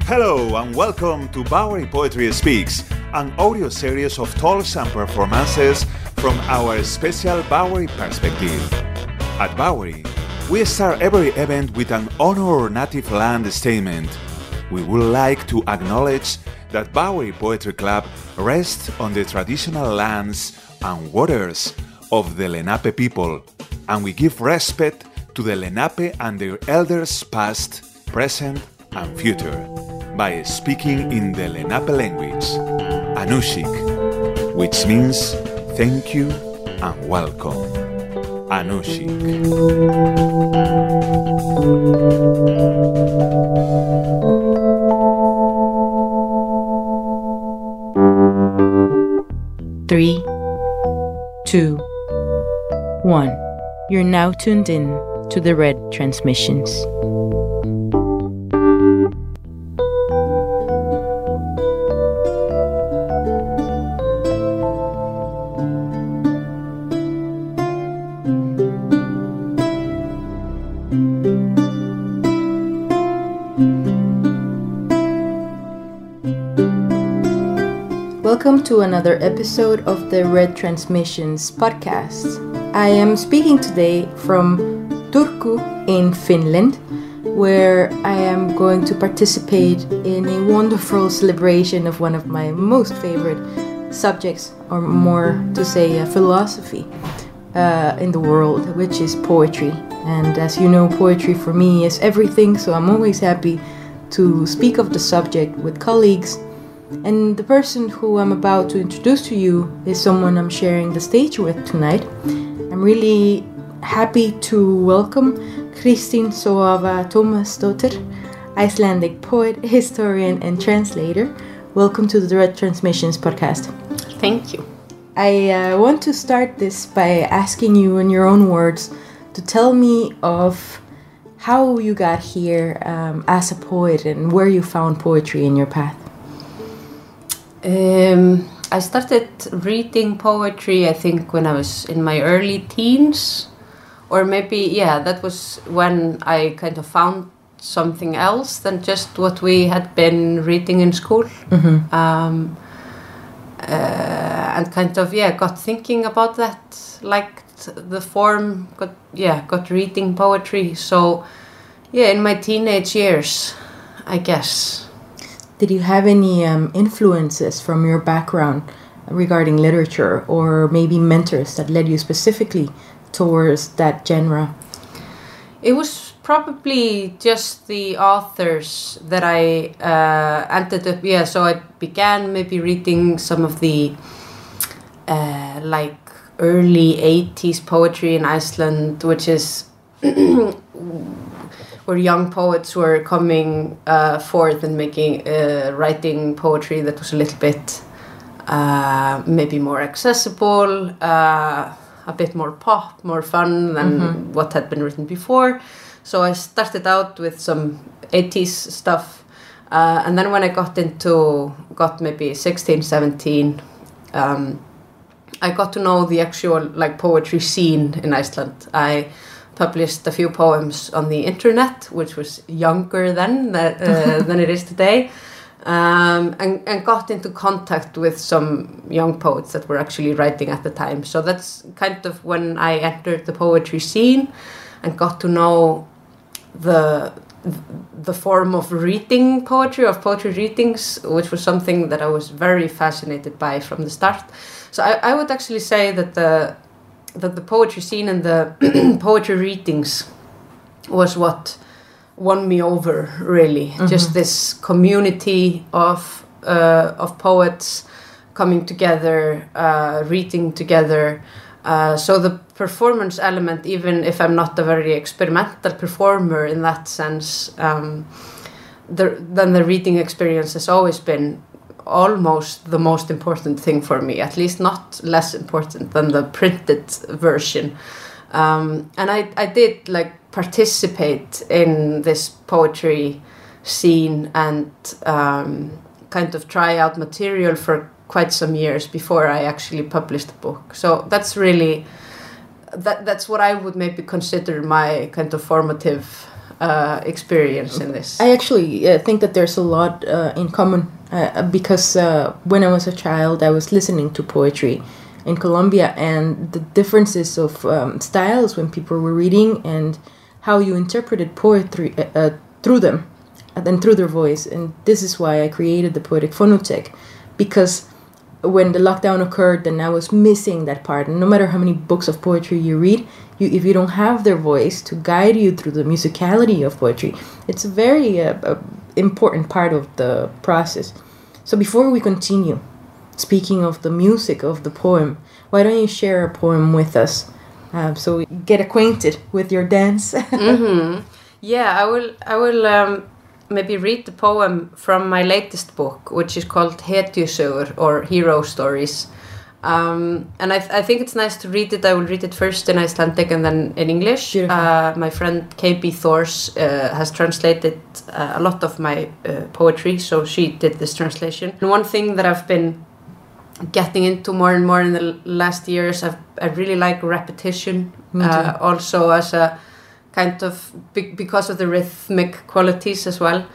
Hello and welcome to Bowery Poetry Speaks, an audio series of talks and performances from our special Bowery perspective. At Bowery, we start every event with an honor native land statement. We would like to acknowledge that Bowery Poetry Club rests on the traditional lands and waters of the Lenape people, and we give respect to the Lenape and their elders past, present, and future by speaking in the Lenape language, Anushik, which means thank you and welcome. Anushik. 3, 2, 1. You're now tuned in to the Red Transmissions. Welcome to another episode of the Red Transmissions podcast. I am speaking today from Turku in Finland, where I am going to participate in a wonderful celebration of one of my most favorite subjects, or more to say philosophy in the world, which is poetry. And as you know, poetry for me is everything, so I'm always happy to speak of the subject with colleagues. And the person who I'm about to introduce to you is someone I'm sharing the stage with tonight. I'm really happy to welcome Kristín Svava Tómasdóttir, Icelandic poet, historian, and translator. Welcome to the Red Transmissions podcast. Thank you. I want to start this by asking you in your own words to tell me of how you got here as a poet and where you found poetry in your path. I started reading poetry, I think, when I was in my early teens. Or maybe, that was when I kind of found something else than just what we had been reading in school. Mm-hmm. And kind of, got thinking about that, liked the form, got reading poetry. So, in my teenage years, I guess. Did you have any influences from your background regarding literature, or maybe mentors that led you specifically towards that genre? It was probably just the authors that I ended up, so I began maybe reading some of the early 80s poetry in Iceland, which is where young poets were coming forth and making writing poetry that was a little bit maybe more accessible, a bit more pop, more fun than what had been written before. So I started out with some 80s stuff, and then when I got maybe 16, 17, I got to know the actual poetry scene in Iceland. I published a few poems on the internet, which was younger then than it is today, and got into contact with some young poets that were actually writing at the time. So that's kind of when I entered the poetry scene and got to know the form of reading poetry, of poetry readings, which was something that I was very fascinated by from the start. So I would actually say that the poetry scene and the poetry readings was what won me over, really. Mm-hmm. Just this community of poets coming together, reading together. So the performance element, even if I'm not a very experimental performer in that sense, then the reading experience has always been almost the most important thing for me, at least not less important than the printed version. And I did participate in this poetry scene and kind of try out material for quite some years before I actually published the book. So that's really, that's what I would maybe consider my kind of formative experience in this. I actually think that there's a lot in common because when I was a child, I was listening to poetry in Colombia, and the differences of styles when people were reading and how you interpreted poetry through them and then through their voice. And this is why I created the Poetic Phonothek, because when the lockdown occurred, then I was missing that part. And no matter how many books of poetry you read, if you don't have their voice to guide you through the musicality of poetry, it's a very important part of the process. So before we continue, speaking of the music of the poem, why don't you share a poem with us so we get acquainted with your dance? Yeah, I will maybe read the poem from my latest book, which is called Hetjusögur, or Hero Stories. And I think it's nice to read it. I will read it first in Icelandic and then in English. My friend KB Thors has translated a lot of my poetry, so she did this translation. And one thing that I've been getting into more and more in the last years, I really like repetition, also as a kind of because of the rhythmic qualities as well.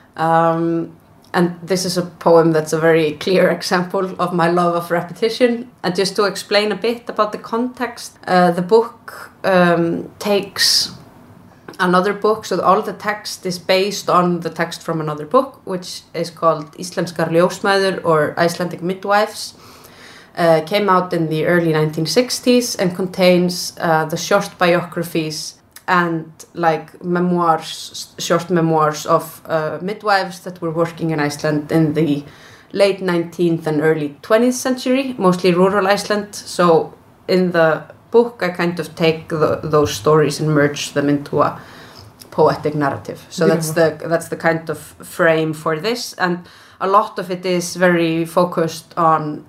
And this is a poem that's a very clear example of my love of repetition. And just to explain a bit about the context, the book takes another book, so all the text is based on the text from another book, which is called Íslenskar ljósmæður, or Icelandic Midwives. Came out in the early 1960s and contains the short biographies and like memoirs, short memoirs of midwives that were working in Iceland in the late 19th and early 20th century, mostly rural Iceland. So in the book, I kind of take those stories and merge them into a poetic narrative. So that's the kind of frame for this, and a lot of it is very focused on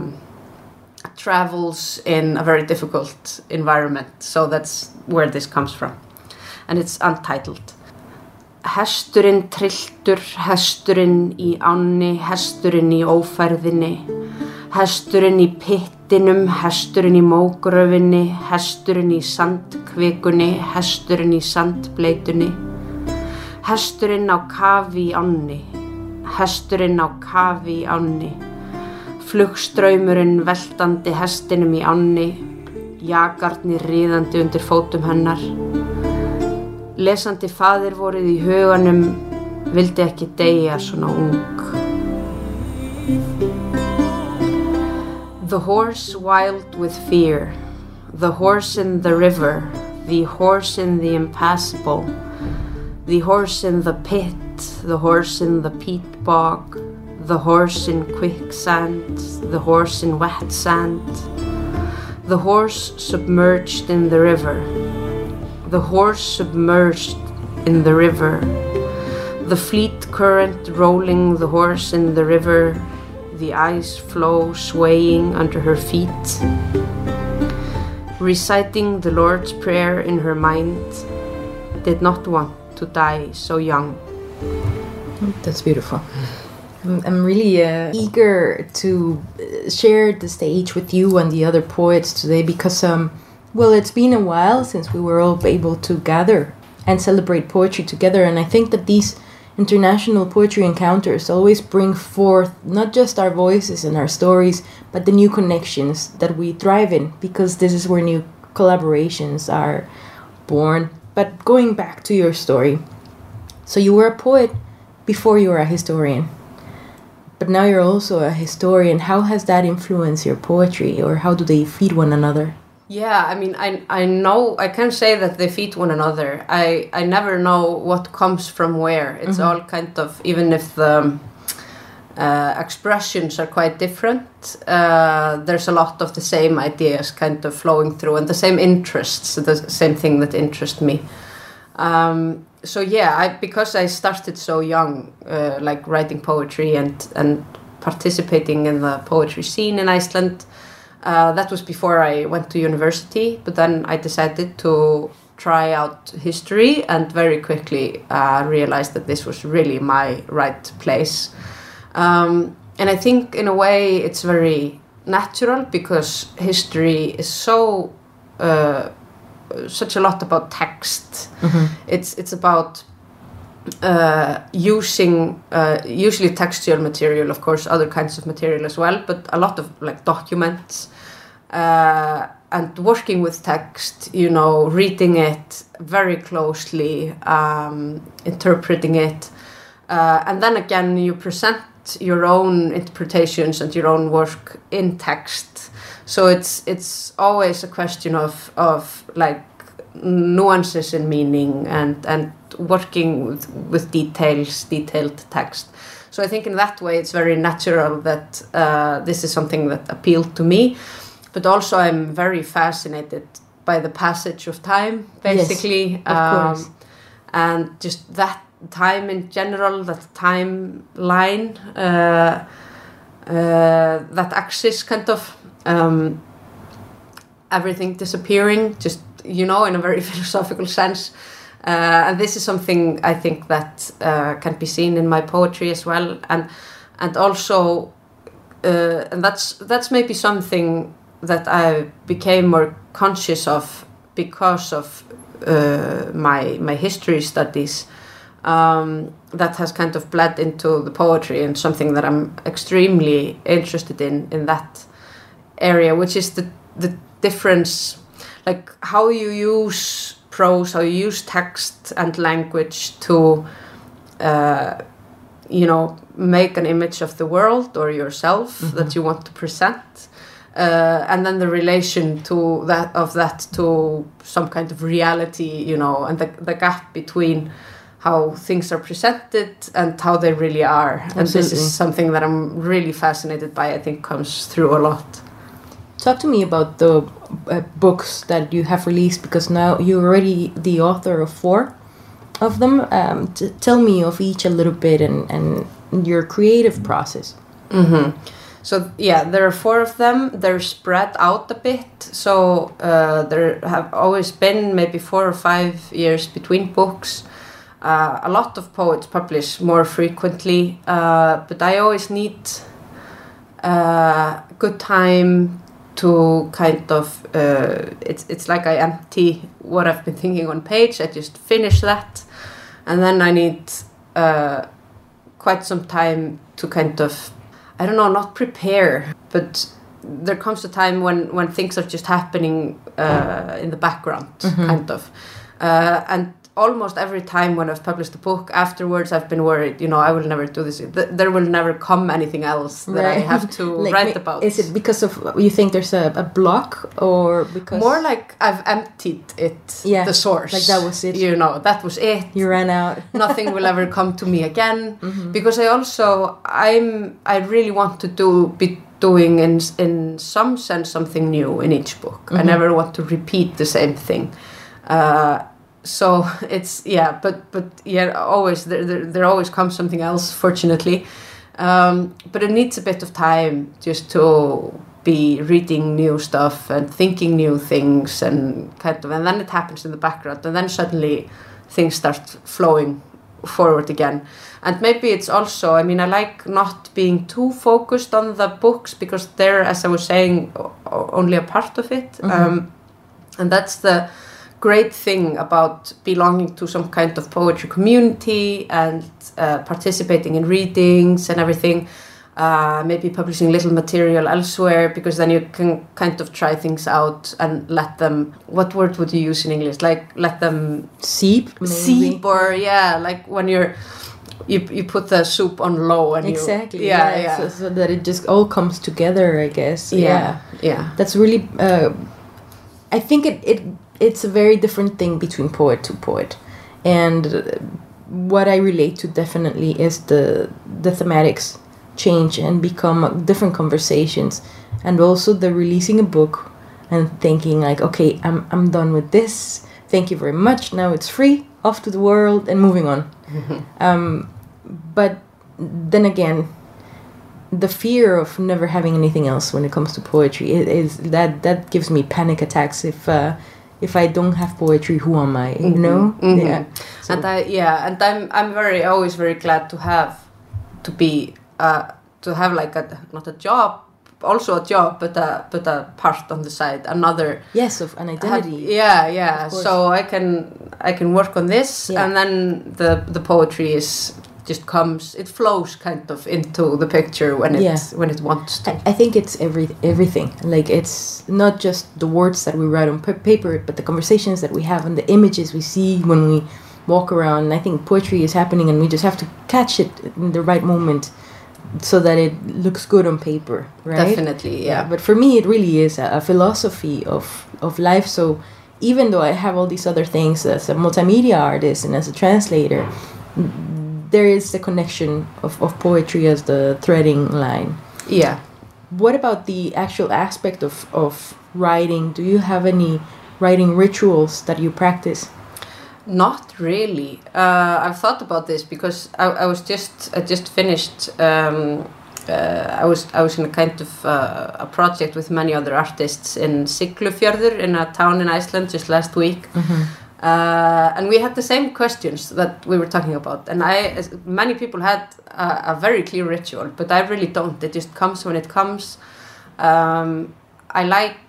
travels in a very difficult environment. So that's where this comes from, and it's untitled. Hesturinn trilltur, hesturinn í ánni, hesturinn í ófærðinni, hesturinn í pittinum, hesturinn í mógröfinni, hesturinn í sandkvikunni, hesturinn í sandbleytunni, hesturinn á kafi í ánni, hesturinn á kafi í ánni, flugstraumurinn veltandi hestinum í ánni, jakarnir ríðandi undir fótum hennar. Lesandi faðir vorið í huganum, vildi ekki deyja svona ung. The horse wild with fear, the horse in the river, the horse in the impassable, the horse in the pit, the horse in the peat bog, the horse in quicksand, the horse in wet sand, the horse submerged in the river, the horse submerged in the river, the fleet current rolling the horse in the river, the ice flow swaying under her feet, reciting the Lord's Prayer in her mind, did not want to die so young. That's beautiful. I'm really eager to share the stage with you and the other poets today because, well, it's been a while since we were all able to gather and celebrate poetry together. And I think that these international poetry encounters always bring forth not just our voices and our stories, but the new connections that we thrive in, because this is where new collaborations are born. But going back to your story, so you were a poet before you were a historian. But now you're also a historian. How has that influenced your poetry, or how do they feed one another? Yeah, I mean, I know, I can say that they feed one another. I never know what comes from where. It's all kind of, even if the expressions are quite different, there's a lot of the same ideas kind of flowing through, and the same interests, the same thing that interest me. So yeah, because I started so young, like writing poetry and participating in the poetry scene in Iceland, that was before I went to university, but then I decided to try out history and very quickly realized that this was really my right place. And I think in a way it's very natural because history is so such a lot about text. It's about using usually textual material, of course, other kinds of material as well, but a lot of like documents and working with text, reading it very closely, interpreting it, and then again you present your own interpretations and your own work in text. So it's always a question of like nuances in meaning and working with detailed text. So I think in that way it's very natural that this is something that appealed to me, but also I'm very fascinated by the passage of time, basically. Yes, of course. And just that time in general, that timeline, that axis kind of, everything disappearing, just, in a very philosophical sense. And this is something I think that can be seen in my poetry as well, and also, and that's maybe something that I became more conscious of because of my history studies. That has kind of bled into the poetry, and something that I'm extremely interested in that area, which is the difference, like how you use prose, how you use text and language to, make an image of the world or yourself that you want to present, and then the relation to that to some kind of reality, and the gap between how things are presented and how they really are. Absolutely. And this is something that I'm really fascinated by, I think comes through a lot. Talk to me about the books that you have released, because now you're already the author of 4 of them. Tell me of each a little bit and your creative process. So yeah, there are 4 of them. They're spread out a bit. So there have always been maybe 4 or 5 years between books. A lot of poets publish more frequently, but I always need good time to kind of, it's like I empty what I've been thinking on page. I just finish that, and then I need quite some time to kind of, I don't know, not prepare, but there comes a time when things are just happening in the background, kind of, and almost every time when I've published a book afterwards, I've been worried, I will never do this. There will never come anything else that I have to write about. Is it because of, you think there's a block, or because? More like I've emptied it, the source. Like that was it. That was it. You ran out. Nothing will ever come to me again. Because I really want to be doing in some sense something new in each book. I never want to repeat the same thing. So it's always there always comes something else, fortunately, but it needs a bit of time just to be reading new stuff and thinking new things, and then it happens in the background, and then suddenly things start flowing forward again. And maybe it's also, I like not being too focused on the books, because they're, as I was saying, only a part of it, and that's the great thing about belonging to some kind of poetry community and participating in readings and everything, maybe publishing little material elsewhere, because then you can kind of try things out and let them, what word would you use in English? Like let them seep, maybe. Seep, or like when you put the soup on low and exactly, so that it just all comes together, I guess. Yeah. That's really, I think it's a very different thing between poet to poet, and what I relate to definitely is the thematics change and become different conversations, and also the releasing a book and thinking like, okay, I'm done with this, thank you very much, now it's free, off to the world, and moving on. But then again, the fear of never having anything else when it comes to poetry is that gives me panic attacks. If I don't have poetry, who am I? Yeah. So. And I'm always very glad to have like not a job, also a job, but a part on the side, another. Yes, of an identity. Yeah. So I can work on this, and then the poetry just comes. It flows kind of into the picture when it wants to. I think it's everything. Like, it's not just the words that we write on paper, but the conversations that we have and the images we see when we walk around. And I think poetry is happening, and we just have to catch it in the right moment, so that it looks good on paper, right? Definitely, yeah. But for me, it really is a philosophy of life. So even though I have all these other things as a multimedia artist and as a translator, there is the connection of poetry as the threading line. Yeah. What about the actual aspect of writing? Do you have any writing rituals that you practice? Not really. I've thought about this because I just finished. I was in a kind of a project with many other artists in Siglufjörður, in a town in Iceland, just last week, and we had the same questions that we were talking about. And many people had a very clear ritual, but I really don't. It just comes when it comes. I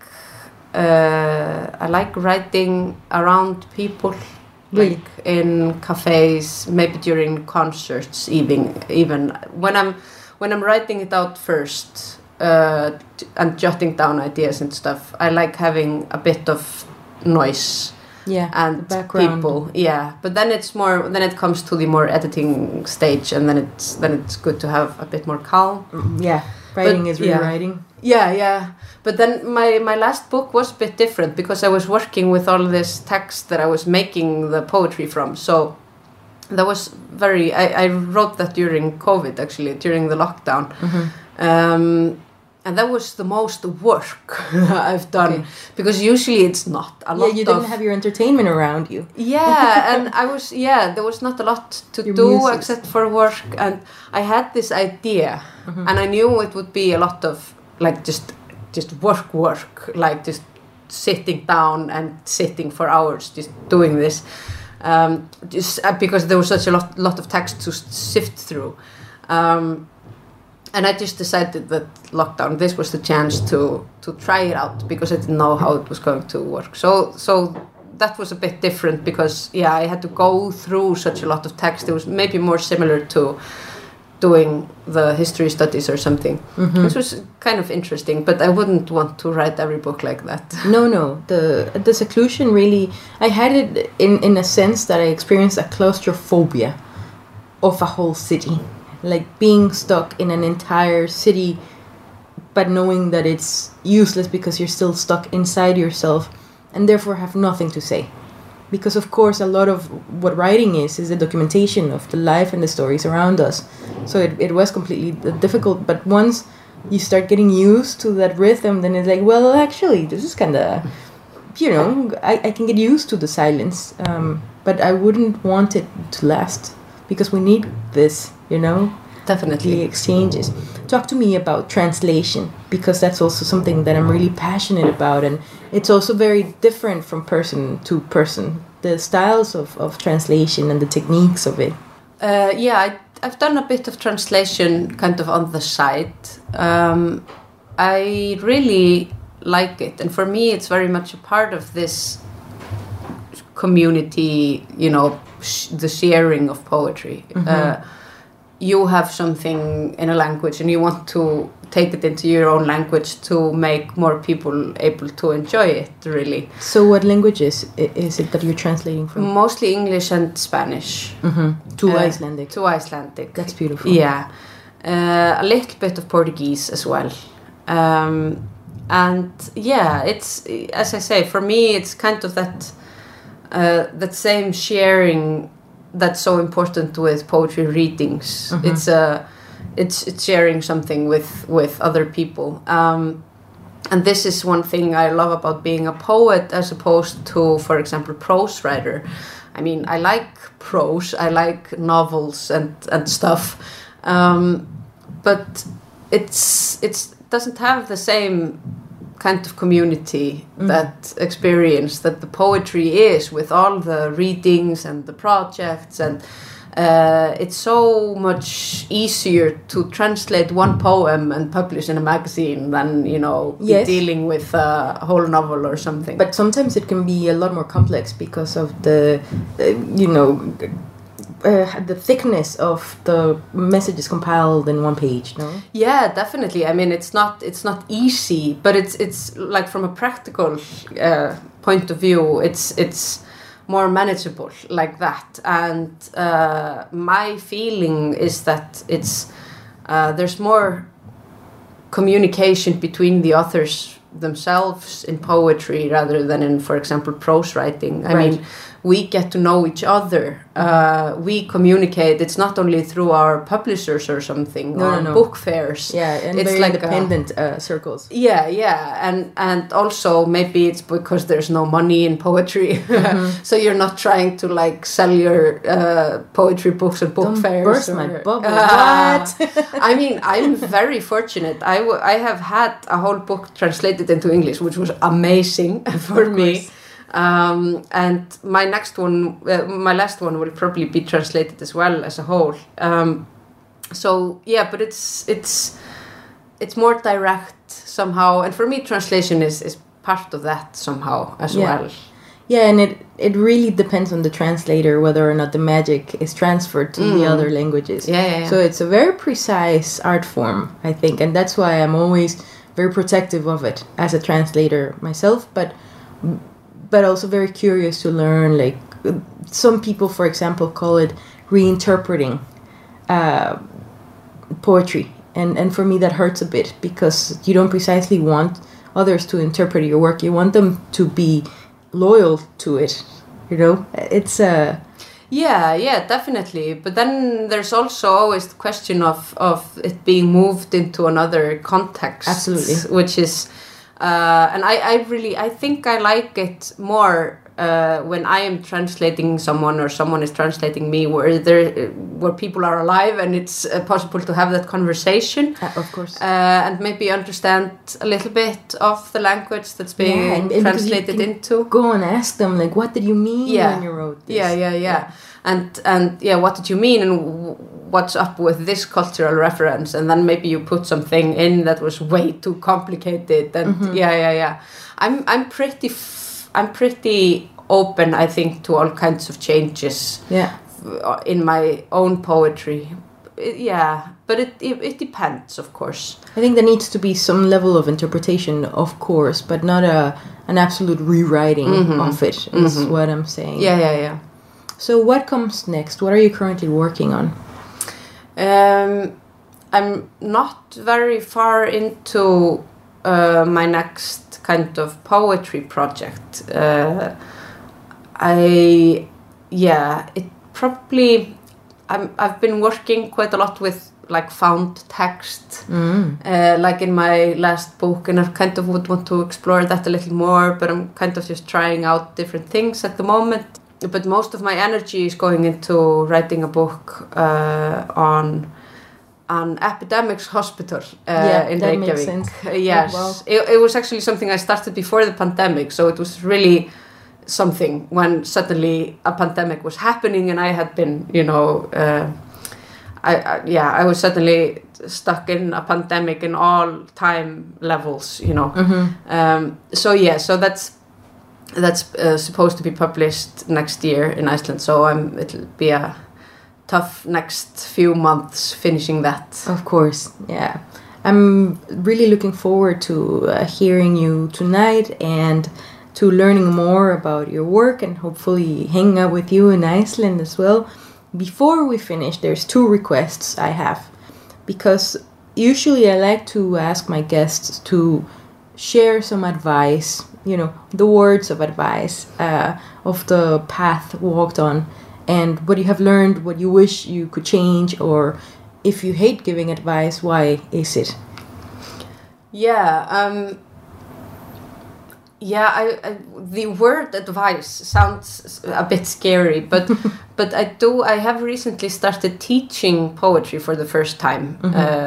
like writing around people. Really? Like in cafes, maybe during concerts, even when I'm writing it out first and jotting down ideas and stuff. I like having a bit of noise, and the background. People, But then it's more. Then it comes to the more editing stage, and then it's good to have a bit more calm. Writing is rewriting. Yeah. But then my last book was a bit different because I was working with all this text that I was making the poetry from. So that was I wrote that during COVID, actually, during the lockdown. And that was the most work I've done, because usually it's not a lot. Yeah, you didn't have your entertainment around you. Yeah, and there was not a lot to do except for work. And I had this idea, and I knew it would be a lot of like just work, like just sitting down and sitting for hours, just doing this, because there was such a lot of text to sift through. And I just decided that lockdown, this was the chance to try it out, because I didn't know how it was going to work. So that was a bit different, because I had to go through such a lot of text. It was maybe more similar to doing the history studies or something, which was kind of interesting, but I wouldn't want to write every book like that. No. The seclusion really, I had it in a sense that I experienced a claustrophobia of a whole city. Like being stuck in an entire city, but knowing that it's useless because you're still stuck inside yourself and therefore have nothing to say. Because of course a lot of what writing is a documentation of the life and the stories around us. So it was completely difficult, but once you start getting used to that rhythm, then it's like, well, actually this is kind of, I can get used to the silence, but I wouldn't want it to last, because we need this, Definitely. The exchanges. Talk to me about translation, because that's also something that I'm really passionate about, and it's also very different from person to person, the styles of translation and the techniques of it. I've done a bit of translation kind of on the side. I really like it, and for me it's very much a part of this community, the sharing of poetry. You have something in a language and you want to take it into your own language to make more people able to enjoy it, really. So what languages is it that you're translating from? Mostly English and Spanish. To Icelandic. To Icelandic. That's beautiful. Yeah. A little bit of Portuguese as well. It's, as I say, for me it's kind of that same sharing that's so important with poetry readings. It's sharing something with other people, and this is one thing I love about being a poet as opposed to, for example, prose writer. I mean, I like prose, I like novels and stuff, but it doesn't have the same kind of community, that experience that the poetry is, with all the readings and the projects and it's so much easier to translate one poem and publish in a magazine than, you know, Yes. dealing with a whole novel or something. But sometimes it can be a lot more complex because of the, you know, the thickness of the messages compiled in one page, no? Yeah, definitely. I mean, it's not easy, but it's like from a practical point of view, it's more manageable like that. And my feeling is that it's there's more communication between the authors themselves in poetry rather than in, for example, prose writing. I mean, we get to know each other. We communicate. It's not only through our publishers or something, or book fairs. Yeah, and it's very like independent circles. Yeah, and also maybe it's because there's no money in poetry, so you're not trying to like sell your poetry books at book fairs. Burst my bubble. What? I mean, I'm very fortunate. I have had a whole book translated into English, which was amazing for me. And my last one will probably be translated as well as a whole. So yeah, but it's more direct somehow, and for me, translation is part of that somehow as well. Yeah, and it really depends on the translator whether or not the magic is transferred to the other languages. Yeah. So it's a very precise art form, I think, and that's why I'm always very protective of it as a translator myself, but also very curious to learn. Like some people, for example, call it reinterpreting poetry, and for me that hurts a bit because you don't precisely want others to interpret your work. You want them to be loyal to it. You know, it's Yeah, definitely. But then there's also always the question of it being moved into another context. Absolutely. Which is, and I think I like it more when I am translating someone or someone is translating me, where people are alive and it's possible to have that conversation. Of course. And maybe understand a little bit of the language that's being translated into. Go and ask them, like, what did you mean when you wrote this? Yeah. And what did you mean, and what's up with this cultural reference? And then maybe you put something in that was way too complicated. And I'm pretty open, I think, to all kinds of changes. Yeah. In my own poetry. But it depends, of course. I think there needs to be some level of interpretation, of course, but not an absolute rewriting of it, is what I'm saying. Yeah. So what comes next? What are you currently working on? I'm not very far into my next kind of poetry project. I've been working quite a lot with like found text, like in my last book, and I kind of would want to explore that a little more, but I'm kind of just trying out different things at the moment. But most of my energy is going into writing a book on an epidemics hospital in that Reykjavik. makes sense. Yes, Wow. It was actually something I started before the pandemic, so it was really something when suddenly a pandemic was happening, and I had been, I was suddenly stuck in a pandemic in all time levels, So that's supposed to be published next year in Iceland. So it'll be a tough next few months finishing that. Of course, yeah. I'm really looking forward to hearing you tonight and to learning more about your work and hopefully hanging out with you in Iceland as well. Before we finish, there's 2 requests I have, because usually I like to ask my guests to share some advice, the words of advice of the path walked on, and what you have learned, what you wish you could change, or if you hate giving advice, why is it? The word advice sounds a bit scary, but I have recently started teaching poetry for the first time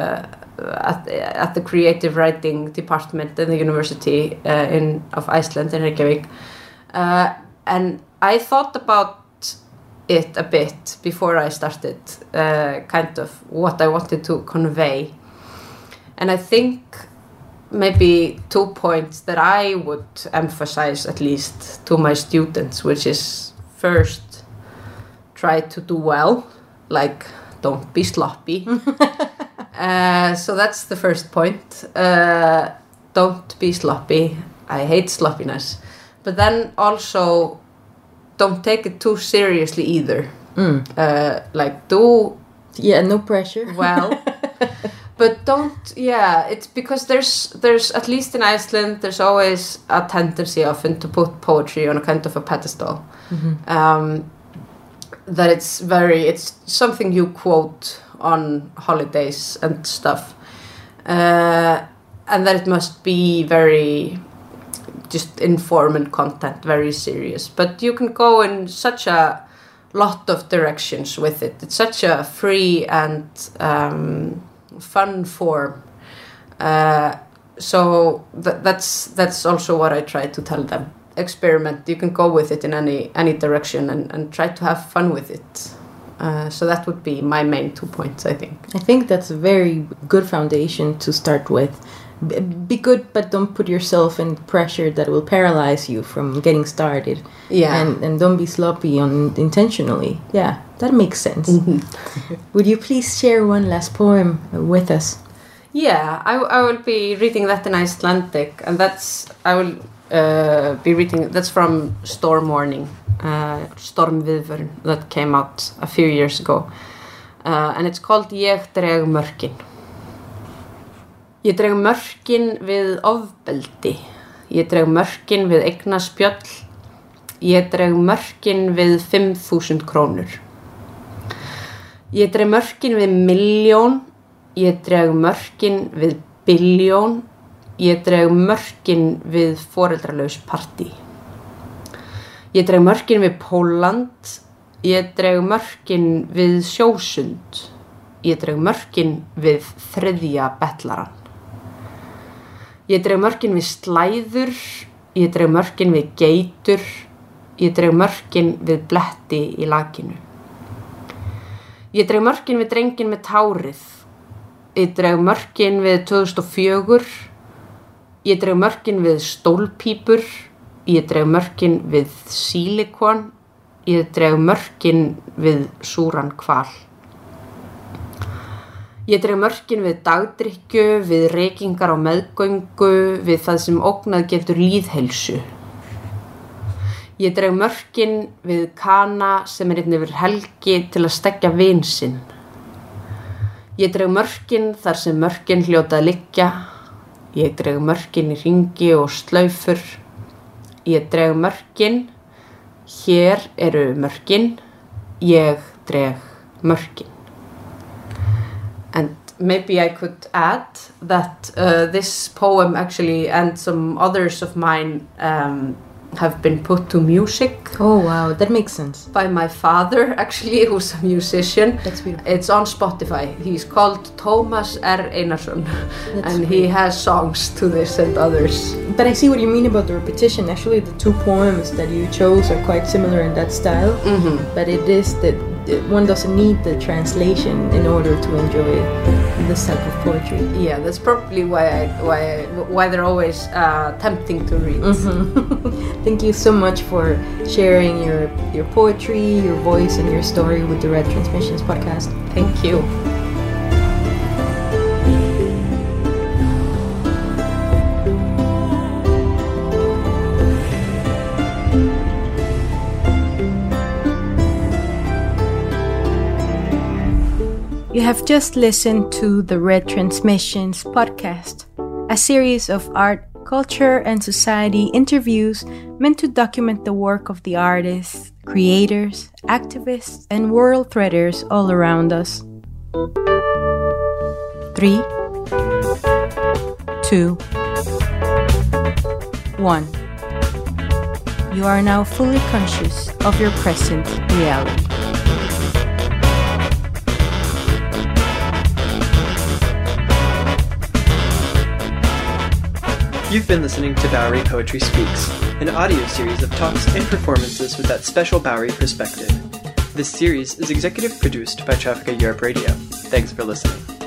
at the creative writing department in the University of Iceland in Reykjavik, and I thought about it a bit before I started kind of what I wanted to convey. And I think maybe 2 points that I would emphasize at least to my students, which is first, try to do well, like don't be sloppy. So that's the first point. Don't be sloppy. I hate sloppiness. But then also don't take it too seriously either. Like do... Yeah, no pressure. Well... But don't, it's because there's at least in Iceland, there's always a tendency often to put poetry on a kind of a pedestal. That it's something you quote on holidays and stuff. And that it must be very just informant content, very serious. But you can go in such a lot of directions with it. It's such a free and... fun form, so that's also what I try to tell them. Experiment. You can go with it in any direction and try to have fun with it. So that would be my main 2 points, I think. I think that's a very good foundation to start with. Be good, but don't put yourself in pressure that will paralyze you from getting started. Yeah. And don't be sloppy intentionally. Yeah, that makes sense. Would you please share one last poem with us? Yeah, I will be reading that in Icelandic, and I will be reading, that's from Storm Warning, Stormviðvörun, that came out a few years ago. And it's called Ég dreg mörkin. Ég dreg mörkin við ofbeldi. Ég dreg mörkin við eignaspjöll. Ég dreg mörkin við 5.000 krónur. Ég dreg mörkin við milljón. Ég dreg mörkin við billjón. Ég dreg mörkin við foreldralaus partí. Ég dreg mörkin við Pólland. Ég dreg mörkin við sjósund. Ég dreg mörkin við þriðja betlaran. Ég dreg mörkin við slæður, ég dreg mörkin við geitur, ég dreg mörkin við bletti í lakinu. Ég dreg mörkin við drengin með tárið, ég dreg mörkin við 2004, ég dreg mörkin við stólpípur, ég dreg mörkin við sílikon, ég dreg mörkin við súran hval. Ég dreg mörkin við dagdrykkju, við reykingar á meðgöngu, við það sem ógnað getur lýðheilsu. Ég dreg mörkin við kana sem er einn yfir helgi til að stekkja vin sinn. Ég dreg mörkin þar sem mörkin hljóta að liggja. Ég dreg mörkin í hringi og slaufur. Ég dreg mörkin, hér eru mörkin, ég dreg mörkin. And maybe I could add that this poem actually and some others of mine have been put to music. Oh wow, that makes sense. By my father, actually, who's a musician. That's beautiful. It's on Spotify. He's called Thomas R. Einarsson. And he has songs to this and others. But I see what you mean about the repetition. Actually, the 2 poems that you chose are quite similar in that style. But it is that one doesn't need the translation in order to enjoy this type of poetry. Yeah, that's probably why they're always tempting to read. Thank you so much for sharing your poetry, your voice, and your story with the Red Transmissions podcast. Thank you. You have just listened to the Red Transmissions podcast, a series of art, culture, and society interviews meant to document the work of the artists, creators, activists, and world threaders all around us. 3, 2, 1. You are now fully conscious of your present reality. You've been listening to Bowery Poetry Speaks, an audio series of talks and performances with that special Bowery perspective. This series is executive produced by Traffica Europe Radio. Thanks for listening.